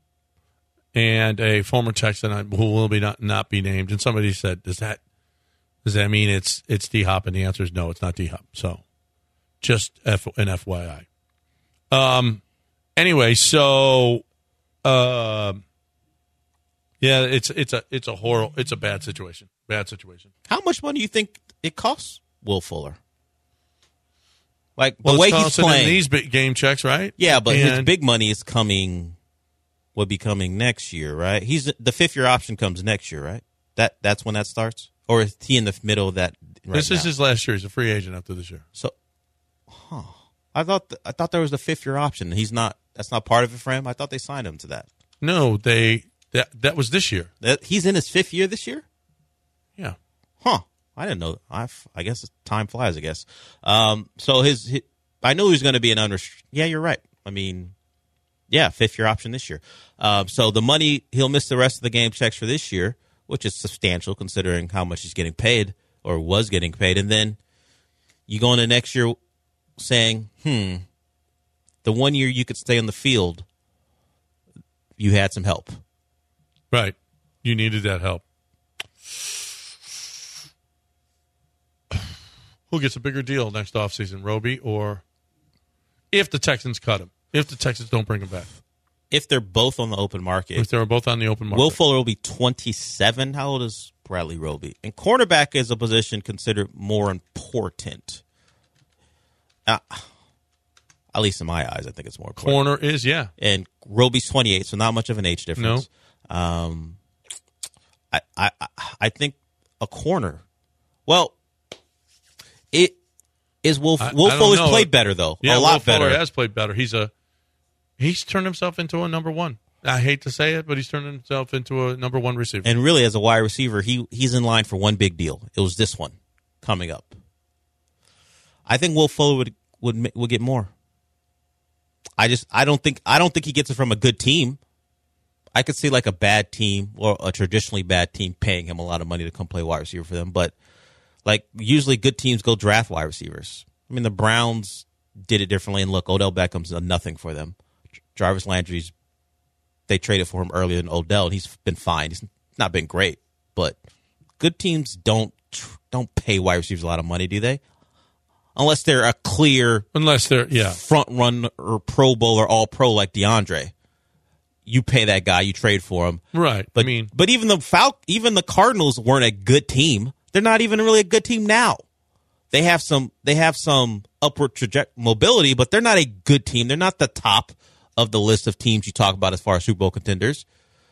And a former Texan who will be not, not be named. And somebody said, "Does that does that mean it's it's D Hop?" And the answer is no, it's not D Hop. So, just F, an F Y I. Um. Anyway, so, uh, yeah, it's it's a it's a horrible, it's a bad situation. Bad situation. How much money do you think it costs Will Fuller? Like the Well, way it's he's costing him playing, these big game checks, right? yeah, but his And- big money is coming. Would be coming next year, right? He's the fifth year option comes next year, right? That that's when that starts, or is he in the middle of that? Right This is now? his last year. He's a free agent after this year. So, huh? I thought th- I thought there was the fifth year option. He's not. That's not part of it for him. I thought they signed him to that. No, they that that was this year. That he's in his fifth year this year. Yeah. Huh? I didn't know. I I guess time flies. I guess. Um. So his, his I knew he was going to be an unrestricted. Yeah, you're right. I mean, yeah, fifth year option this year. Um. So the money he'll miss the rest of the game checks for this year, which is substantial considering how much he's getting paid or was getting paid, and then you go into next year saying, hmm, the one year you could stay on the field, you had some help. Right. You needed that help. Who gets a bigger deal next offseason, Roby, or if the Texans cut him, if the Texans don't bring him back? If they're both on the open market. If they're both on the open market. Will Fuller will be twenty-seven. How old is Bradley Roby? And cornerback is a position considered more important. Uh, at least in my eyes, I think it's more important. Corner is, yeah. And Roby's twenty-eight, so not much of an age difference. No. Um, I, I, I think a corner. Well, it is Will, I, Will I Fuller's know. played better, though. Yeah, a lot Will better. Fuller has played better. He's a he's turned himself into a number one. I hate to say it, but he's turned himself into a number one receiver. And really, as a wide receiver, he he's in line for one big deal. It was this one coming up. I think Will Fuller would would would get more. I just I don't think I don't think he gets it from a good team. I could see like a bad team or a traditionally bad team paying him a lot of money to come play wide receiver for them. But like usually good teams go draft wide receivers. I mean the Browns did it differently, and look, Odell Beckham's a nothing for them. Jarvis Landry's they traded for him earlier than Odell, and he's been fine. He's not been great, but good teams don't don't pay wide receivers a lot of money, do they? Unless they're a clear unless they're yeah front run or Pro Bowl or All Pro like DeAndre. You pay that guy, you trade for him, right? But I mean, but even the Fal- even the Cardinals weren't a good team. They're not even really a good team now. They have some they have some upward trajectory mobility, but they're not a good team. They're not the top of the list of teams you talk about as far as Super Bowl contenders.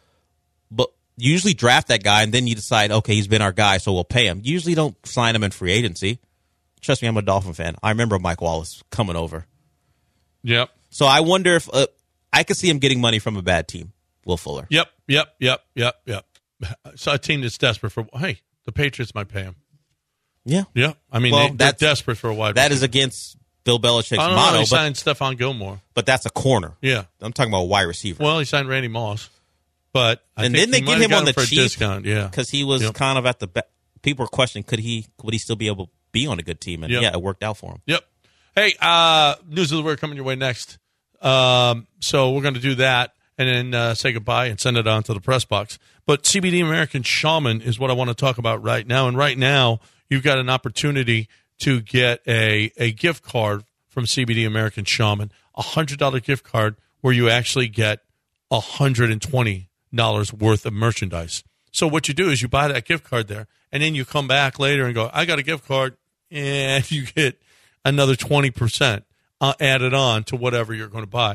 But you usually draft that guy, and then you decide, okay, he's been our guy, so we'll pay him. You usually don't sign him in free agency. Trust me, I'm a Dolphin fan. I remember Mike Wallace coming over. Yep. So I wonder if uh, I could see him getting money from a bad team, Will Fuller. Yep, yep, yep, yep, yep. So a team that's desperate for, hey, the Patriots might pay him. Yeah. Yeah. I mean, well, they, they're desperate for a wide That receiver. is against Bill Belichick's I don't motto. know. He but, signed Stephon Gilmore. But that's a corner. Yeah. I'm talking about a wide receiver. Well, he signed Randy Moss. But I and think then they he get might him have on got the for cheap a discount. Yeah. Because he was Yep. kind of at the be- people were questioning, could he would he still be able to be on a good team? And Yep. yeah, it worked out for him. Yep. Hey, uh, news of the word coming your way next. Um, so we're going to do that and then uh, say goodbye and send it on to the press box. But C B D American Shaman is what I want to talk about right now. And right now, you've got an opportunity to get a, a gift card from C B D American Shaman, a one hundred dollars gift card where you actually get one hundred twenty dollars worth of merchandise. So what you do is you buy that gift card there, and then you come back later and go, I got a gift card, and you get another twenty percent uh, added on to whatever you're going to buy.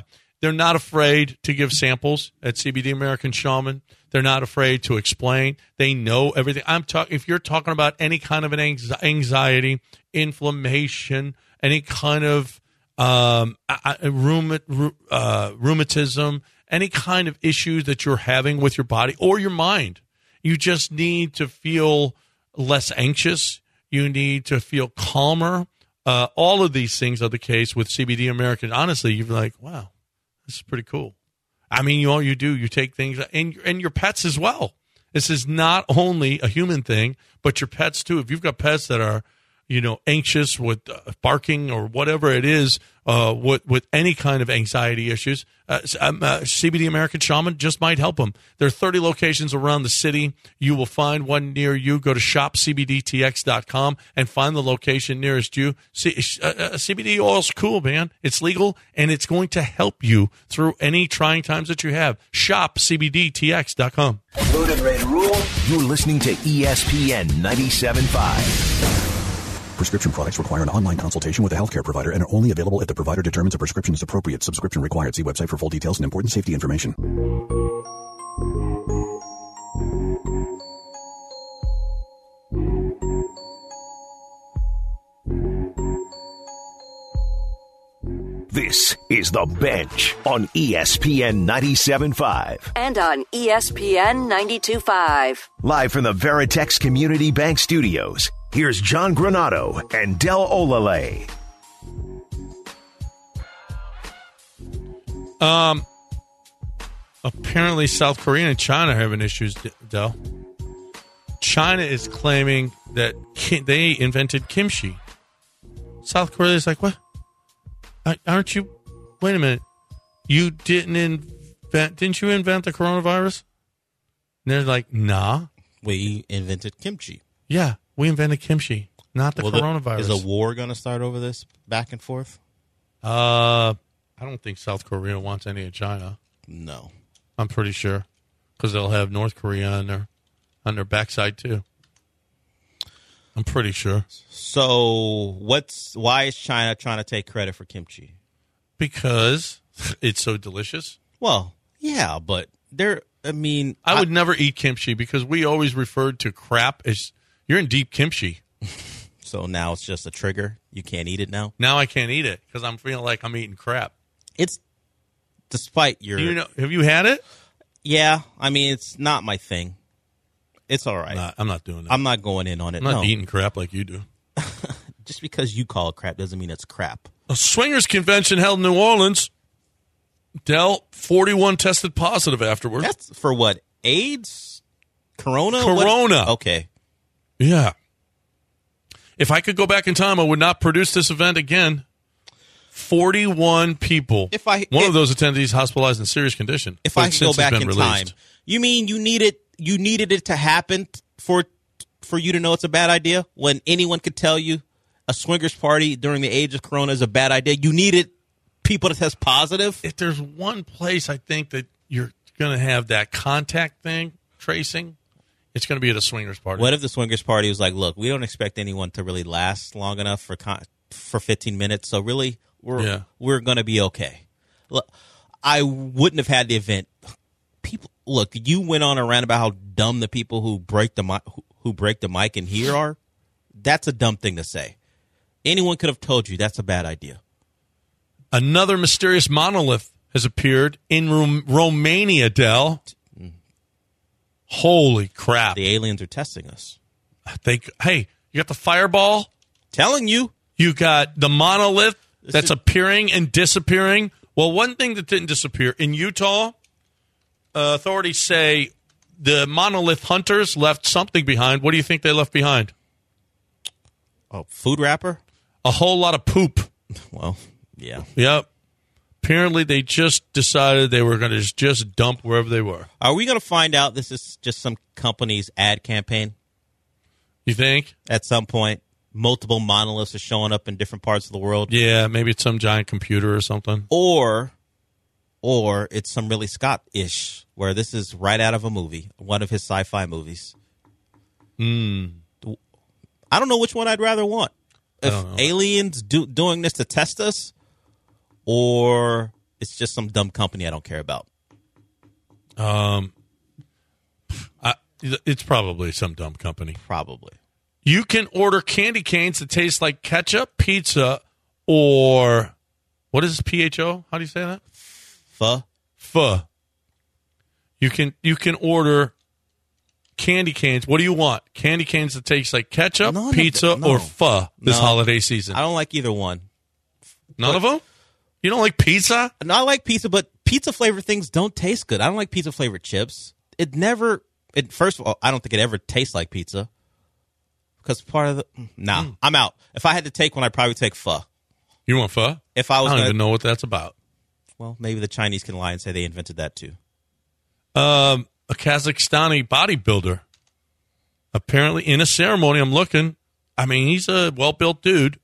They're not afraid to give samples at C B D American Shaman. They're not afraid to explain. They know everything. I'm talking. If you're talking about any kind of an anxiety, inflammation, any kind of um, rheumat, uh, rheumatism, any kind of issues that you're having with your body or your mind, you just need to feel less anxious. You need to feel calmer. Uh, all of these things are the case with C B D American. Honestly, you're like, wow, this is pretty cool. I mean, you all you do, you take things, and, and your pets as well. This is not only a human thing, but your pets too. If you've got pets that are, you know, anxious with uh, barking or whatever it is, uh, with, with any kind of anxiety issues, uh, um, uh, C B D American Shaman just might help them. There are thirty locations around the city. You will find one near you. Go to shop c b d t x dot com and find the location nearest you. C- uh, uh, C B D oil's cool, man. It's legal, and it's going to help you through any trying times that you have. Shop c b d t x dot com. Loaded, ready to rule. You're listening to E S P N ninety-seven point five. Prescription products require an online consultation with a healthcare provider and are only available if the provider determines a prescription is appropriate. Subscription required. See website for full details and important safety information. This is The Bench on E S P N ninety-seven point five. And on E S P N ninety-two point five. Live from the Veritex Community Bank Studios, here's John Granado and Del Olale. Um, apparently South Korea and China are having issues, Del. China is claiming that ki- they invented kimchi. South Korea is like, what? Aren't you? Wait a minute. You didn't invent? Didn't you invent the coronavirus? And they're like, nah. We invented kimchi. Yeah, we invented kimchi, not the well, coronavirus. The, is a war going to start over this back and forth? Uh, I don't think South Korea wants any of China. No, I'm pretty sure, because they'll have North Korea on their on their backside too. I'm pretty sure. So, what's why is China trying to take credit for kimchi? Because it's so delicious. Well, yeah, but there. I mean, I, I would never eat kimchi because we always referred to crap as you're in deep kimchi. So now it's just a trigger. You can't eat it now. Now I can't eat it because I'm feeling like I'm eating crap. It's despite your. You know, have you had it? Yeah, I mean, it's not my thing. It's all right. Nah, I'm not doing that. I'm not going in on it. I'm not no. eating crap like you do. Just because you call it crap doesn't mean it's crap. A swingers convention held in New Orleans. Del, forty-one tested positive afterwards. That's for what? AIDS? Corona? Corona. What? Okay. Yeah. If I could go back in time, I would not produce this event again. forty-one people. If I, One if, of those attendees hospitalized in serious condition. If I could go back in released. time, you mean you needed you needed it to happen for for you to know it's a bad idea? When anyone could tell you a swingers party during the age of Corona is a bad idea, you needed people to test positive? If there's one place I think that you're going to have that contact thing, tracing, it's going to be at a swingers party. What if the swingers party was like, look, we don't expect anyone to really last long enough for con- for fifteen minutes, so really we're yeah. we're going to be okay. Look, I wouldn't have had the event. People, look, you went on around about how dumb the people who break the mic, who, who break the mic in here are. That's a dumb thing to say. Anyone could have told you that's a bad idea. Another mysterious monolith has appeared in Rom- Romania, Del. Mm. Holy crap. The aliens are testing us. They, hey, you got the fireball? Telling you. You got the monolith this that's is- appearing and disappearing. Well, one thing that didn't disappear, in Utah, uh, authorities say the monolith hunters left something behind. What do you think they left behind? Oh, food wrapper? A whole lot of poop. Well, yeah. Yep. Apparently, they just decided they were going to just dump wherever they were. Are we going to find out this is just some company's ad campaign? You think? At some point, multiple monoliths are showing up in different parts of the world. Yeah, maybe it's some giant computer or something. Or, or it's some really Scott-ish, where this is right out of a movie, one of his sci-fi movies. Hmm. I don't know which one I'd rather want. If know. aliens do, doing this to test us, or it's just some dumb company I don't care about. Um, I, it's probably some dumb company. Probably. You can order candy canes that taste like ketchup, pizza, or what is P H O? How do you say that? Pho. Pho. You can you can order candy canes. What do you want? Candy canes that taste like ketchup, None pizza, of the- no. or pho this No. holiday season? I don't like either one. None but- of them? You don't like pizza? No, I like pizza, but pizza flavored things don't taste good. I don't like pizza flavored chips. It never. It first of all, I don't think it ever tastes like pizza. Because part of the nah, Mm. I'm out. If I had to take one, I'd probably take pho. You want pho? If I was I don't gonna, even know what that's about. well, maybe the Chinese can lie and say they invented that too. Um, a Kazakhstani bodybuilder. Apparently, in a ceremony, I'm looking. I mean, he's a well-built dude.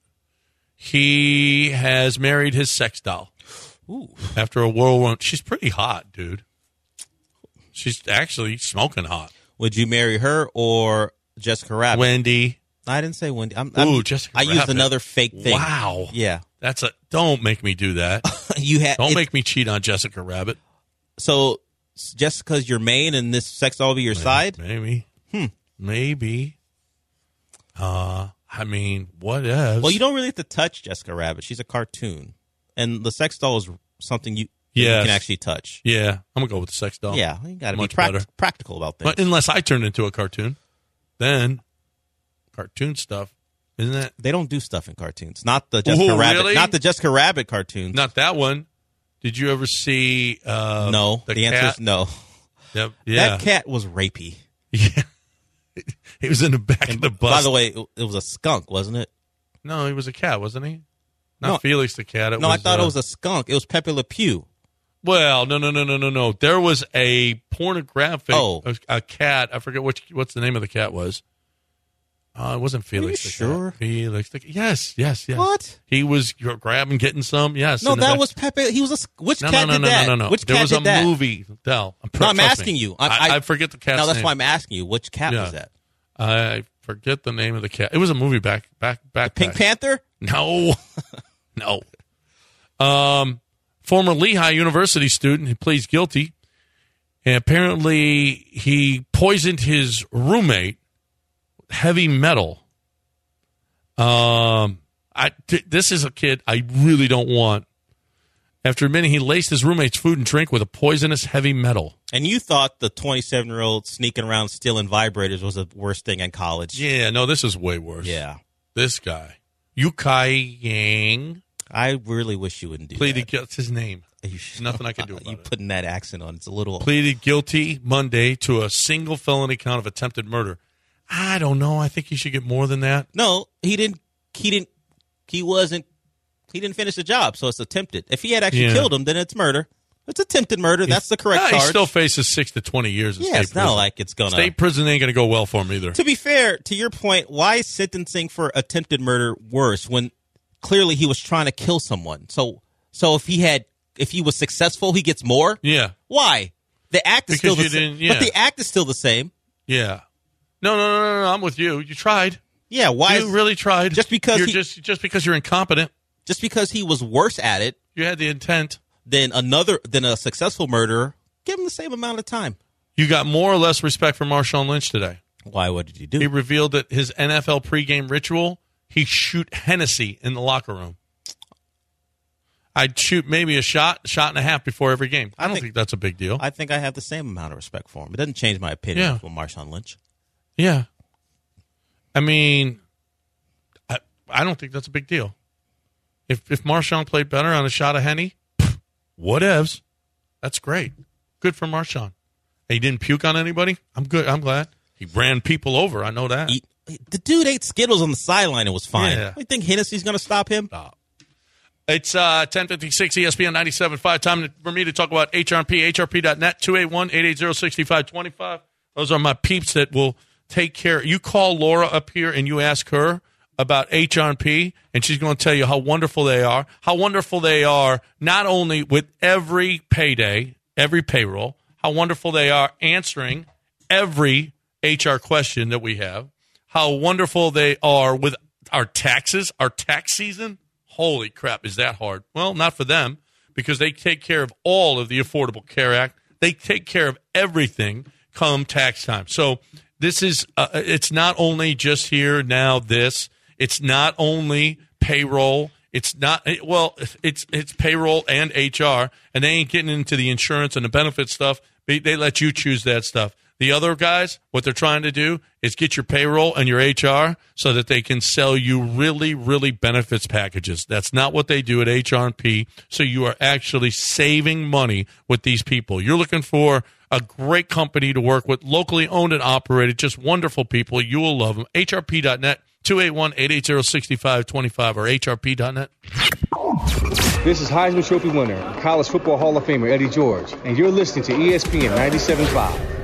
He has married his sex doll. Ooh. After a whirlwind. She's pretty hot, dude. She's actually smoking hot. Would you marry her or Jessica Rabbit? Wendy. I didn't say Wendy. I'm, Ooh, I'm, Jessica I used Rabbit. another fake thing. Wow. Yeah. That's a. Don't make me do that. you had. Don't it- make me cheat on Jessica Rabbit. So Jessica's your main, and this sex doll will be your side. Maybe. Hmm. Maybe. Uh, I mean, what else? Well, you don't really have to touch Jessica Rabbit. She's a cartoon, and the sex doll is something you, that you Yes. can actually touch. Yeah, I'm gonna go with the sex doll. Yeah, you got to be Much prac- better. practical about things. But unless I turn into a cartoon, then cartoon stuff, isn't that? They don't do stuff in cartoons. Not the Jessica Ooh, Rabbit. really? Not the Jessica Rabbit cartoons. Not that one. Did you ever see? Uh, no. the, The, answer cat? is no. Yep. Yeah. That cat was rapey. Yeah. He was in the back of the bus. By the way, it, it was a skunk, wasn't it? no, he was a cat, wasn't he? Not No. Felix the cat. It no, was, I thought uh, it was a skunk. It was Pepe Le Pew. Well, no, no, no, no, no, no. There was a pornographic Oh. a, a cat. I forget which what's the name of the cat was. Uh, it wasn't Felix. you the sure? Cat. Felix. The, yes, yes, yes. What? He was you're grabbing, getting some. Yes. No, in the that back. was Pepe. He was a. sk- Which No, cat no, no, did no, that? no, no, no. Which there cat was did a that? movie. Del, I'm No, I'm trust asking me. you. I, I, I, I forget the cat's No, that's name. why I'm asking you. Which cat Yeah. was that? I forget the name of the cat. It was a movie back, back, back. Pink back. Panther? No, no. Um, former Lehigh University student who pleads guilty, and apparently he poisoned his roommate with heavy metal. Um, I th- this is a kid I really don't want. After admitting he laced his roommate's food and drink with a poisonous heavy metal. And you thought the twenty-seven-year-old sneaking around stealing vibrators was the worst thing in college. Yeah, no, this is way worse. Yeah. This guy, Yukai Yang, I really wish you wouldn't do pleaded that. guilty. That's his name. You should- Nothing I can do about you it. putting that accent on. It's a little. Pleaded guilty Monday to a single felony count of attempted murder. I don't know. I think he should get more than that. No, he didn't. He didn't. He wasn't. He didn't finish the job, so it's attempted. If he had actually Yeah. killed him, then it's murder. It's attempted murder. That's the correct Ah, charge. He still faces six to twenty years in yeah, state it's prison. not like it's gonna. State prison ain't going to go well for him either. To be fair, to your point, why is sentencing for attempted murder worse when clearly he was trying to kill someone? So, so if he had, if he was successful, he gets more. Yeah, Why? The act is Because still the you same. didn't- yeah. But the act is still the same. yeah. No, no, no, no, no. I'm with you. You tried. Yeah. Why? You is- really tried. Just because you're he- just just because you're incompetent. just because he was worse at it You had the intent. than another than a successful murderer, give him the same amount of time. You got more or less respect for Marshawn Lynch today. Why? What did he He do? revealed that his N F L pregame ritual, he shoot Hennessy in the locker room. I'd shoot maybe a shot, shot and a half before every game. I don't think, think- that's a big deal. I think I have the same amount of respect for him. It doesn't change my opinion Yeah. of Marshawn Lynch. yeah. I mean, I, I don't think that's a big deal. If if Marshawn played better on a shot of Henny, whatevs. That's great. Good for Marshawn. And he didn't puke on anybody. I'm good. I'm glad. He ran people over. I know that. He, the dude ate Skittles on the sideline and was fine. Yeah. You think Hennessy's going to stop him? Stop. It's uh, ten fifty-six E S P N ninety-seven point five. Time for me to talk about H R P, H R P dot net, two eight one, eight eight zero, six five two five. Those are my peeps that will take care. You call Laura up here and you ask her about H R P, and she's going to tell you how wonderful they are, how wonderful they are not only with every payday, every payroll, how wonderful they are answering every H R question that we have, how wonderful they are with our taxes, our tax season. Holy crap, is that hard? Well, not for them, because they take care of all of the Affordable Care Act. They take care of everything come tax time. So this is, uh, it's not only just here, now, this. It's not only payroll. It's not, well, it's it's payroll and H R, and they ain't getting into the insurance and the benefit stuff. They, they let you choose that stuff. The other guys, what they're trying to do is get your payroll and your H R so that they can sell you really, really benefits packages. That's not what they do at H R and P. So you are actually saving money with these people. You're looking for a great company to work with, locally owned and operated, just wonderful people. You will love them. H R P dot net, two eight one, eight eight zero, six five two five, or H R P dot net. This is Heisman Trophy winner, College Football Hall of Famer Eddie George, and you're listening to E S P N ninety-seven point five.